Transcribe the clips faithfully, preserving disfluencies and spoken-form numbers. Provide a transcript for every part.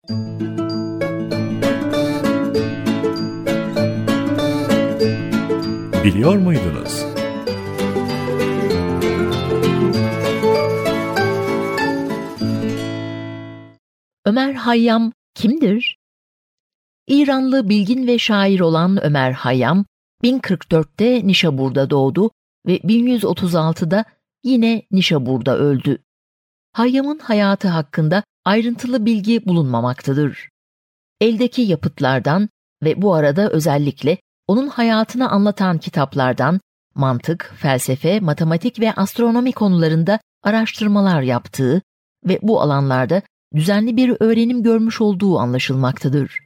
Biliyor muydunuz? Ömer Hayyam kimdir? İranlı bilgin ve şair olan Ömer Hayyam, bin kırk dörtte Nişabur'da doğdu ve bin yüz otuz altıda yine Nişabur'da öldü. Hayyam'ın hayatı hakkında ayrıntılı bilgi bulunmamaktadır. Eldeki yapıtlardan ve bu arada özellikle onun hayatını anlatan kitaplardan mantık, felsefe, matematik ve astronomi konularında araştırmalar yaptığı ve bu alanlarda düzenli bir öğrenim görmüş olduğu anlaşılmaktadır.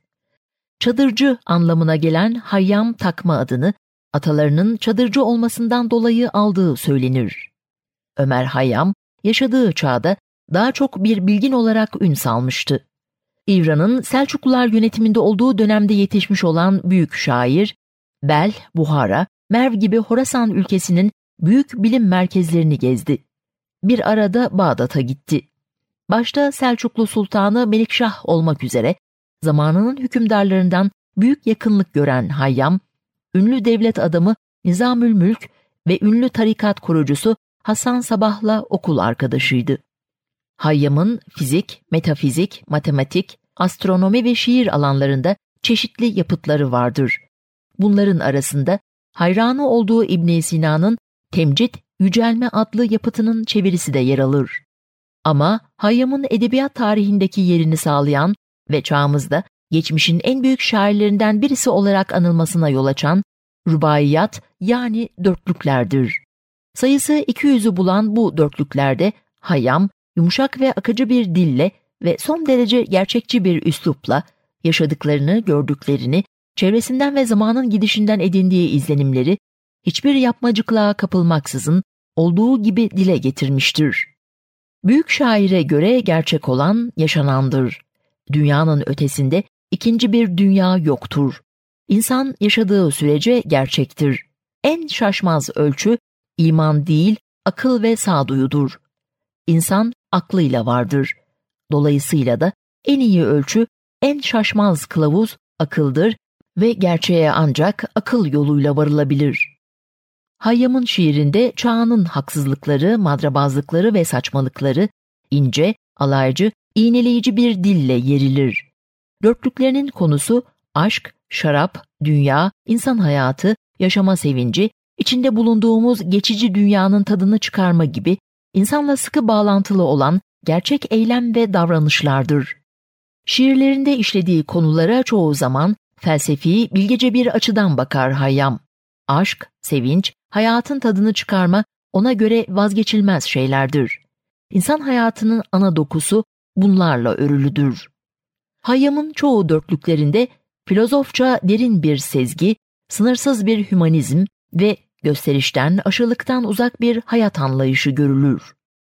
Çadırcı anlamına gelen Hayyam takma adını atalarının çadırcı olmasından dolayı aldığı söylenir. Ömer Hayyam yaşadığı çağda daha çok bir bilgin olarak ün salmıştı. İran'ın Selçuklular yönetiminde olduğu dönemde yetişmiş olan büyük şair, Bel, Buhara, Merv gibi Horasan ülkesinin büyük bilim merkezlerini gezdi. Bir arada Bağdat'a gitti. Başta Selçuklu Sultanı Melikşah olmak üzere zamanının hükümdarlarından büyük yakınlık gören Hayyam, ünlü devlet adamı Nizamülmülk ve ünlü tarikat kurucusu Hasan Sabah'la okul arkadaşıydı. Hayyam'ın fizik, metafizik, matematik, astronomi ve şiir alanlarında çeşitli yapıtları vardır. Bunların arasında hayranı olduğu İbn Sina'nın Temcid, Yücelme adlı yapıtının çevirisi de yer alır. Ama Hayyam'ın edebiyat tarihindeki yerini sağlayan ve çağımızda geçmişin en büyük şairlerinden birisi olarak anılmasına yol açan rübaiyat yani dörtlüklerdir. Sayısı iki yüzü bulan bu dörtlüklerde Hayyam, yumuşak ve akıcı bir dille ve son derece gerçekçi bir üslupla yaşadıklarını, gördüklerini, çevresinden ve zamanın gidişinden edindiği izlenimleri hiçbir yapmacıklığa kapılmaksızın olduğu gibi dile getirmiştir. Büyük şaire göre gerçek olan yaşanandır. Dünyanın ötesinde ikinci bir dünya yoktur. İnsan yaşadığı sürece gerçektir. En şaşmaz ölçü iman değil, akıl ve sağduyudur. İnsan aklıyla vardır. Dolayısıyla da en iyi ölçü, en şaşmaz kılavuz akıldır ve gerçeğe ancak akıl yoluyla varılabilir. Hayyam'ın şiirinde çağının haksızlıkları, madrabazlıkları ve saçmalıkları ince, alaycı, iğneleyici bir dille yerilir. Dörtlüklerinin konusu aşk, şarap, dünya, insan hayatı, yaşama sevinci, içinde bulunduğumuz geçici dünyanın tadını çıkarma gibi insanla sıkı bağlantılı olan gerçek eylem ve davranışlardır. Şiirlerinde işlediği konulara çoğu zaman felsefi, bilgece bir açıdan bakar Hayyam. Aşk, sevinç, hayatın tadını çıkarma ona göre vazgeçilmez şeylerdir. İnsan hayatının ana dokusu bunlarla örülüdür. Hayyam'ın çoğu dörtlüklerinde filozofça derin bir sezgi, sınırsız bir hümanizm ve gösterişten, aşılıktan uzak bir hayat anlayışı görülür.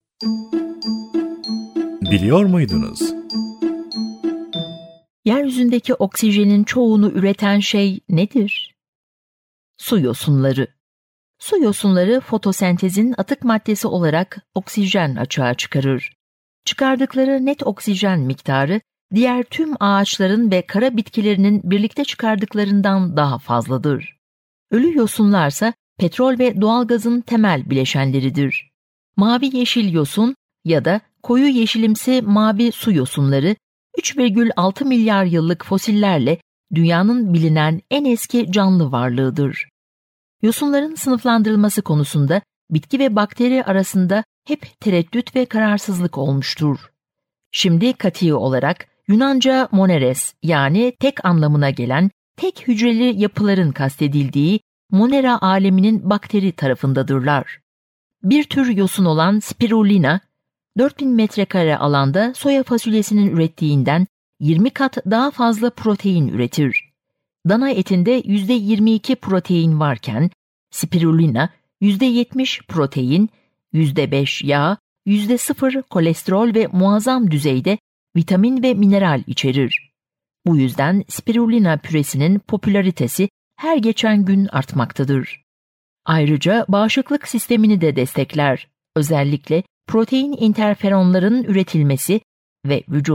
Biliyor muydunuz? Yeryüzündeki oksijenin çoğunu üreten şey nedir? Su yosunları. Su yosunları fotosentezin atık maddesi olarak oksijen açığa çıkarır. Çıkardıkları net oksijen miktarı diğer tüm ağaçların ve kara bitkilerinin birlikte çıkardıklarından daha fazladır. Ölü yosunlarsa petrol ve doğalgazın temel bileşenleridir. Mavi yeşil yosun ya da koyu yeşilimsi mavi su yosunları üç virgül altı milyar yıllık fosillerle dünyanın bilinen en eski canlı varlığıdır. Yosunların sınıflandırılması konusunda bitki ve bakteri arasında hep tereddüt ve kararsızlık olmuştur. Şimdi kati olarak Yunanca moneres yani tek anlamına gelen tek hücreli yapıların kastedildiği Monera aleminin bakteri tarafındadırlar. Bir tür yosun olan spirulina, dört bin metrekare alanda soya fasulyesinin ürettiğinden yirmi kat daha fazla protein üretir. Dana etinde yüzde yirmi iki protein varken, spirulina yüzde yetmiş protein, yüzde beş yağ, yüzde sıfır kolesterol ve muazzam düzeyde vitamin ve mineral içerir. Bu yüzden spirulina püresinin popülaritesi her geçen gün artmaktadır. Ayrıca bağışıklık sistemini de destekler. Özellikle protein interferonların üretilmesi ve vücudun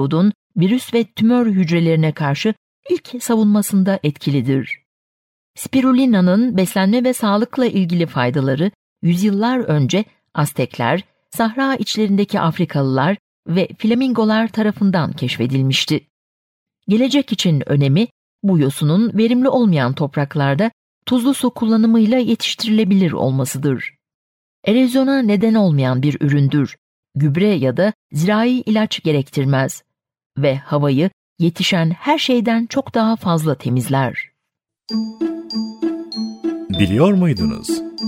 virüs ve tümör hücrelerine karşı ilk savunmasında etkilidir. Spirulina'nın beslenme ve sağlıkla ilgili faydaları yüzyıllar önce Aztekler, Sahra içlerindeki Afrikalılar ve flamingolar tarafından keşfedilmişti. Gelecek için önemi, bu yosunun verimli olmayan topraklarda tuzlu su kullanımıyla yetiştirilebilir olmasıdır. Erozyona neden olmayan bir üründür, gübre ya da zirai ilaç gerektirmez ve havayı yetişen her şeyden çok daha fazla temizler. Biliyor muydunuz?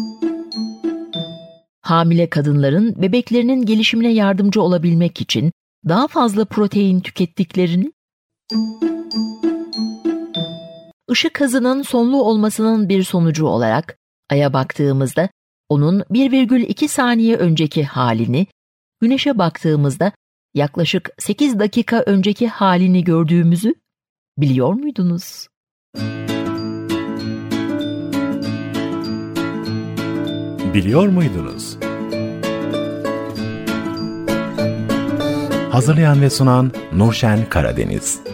Hamile kadınların bebeklerinin gelişimine yardımcı olabilmek için daha fazla protein tükettiklerini, ışık hızının sonlu olmasının bir sonucu olarak Ay'a baktığımızda onun bir virgül iki saniye önceki halini, Güneş'e baktığımızda yaklaşık sekiz dakika önceki halini gördüğümüzü biliyor muydunuz? Biliyor muydunuz? Hazırlayan ve sunan Nurşen Karadeniz.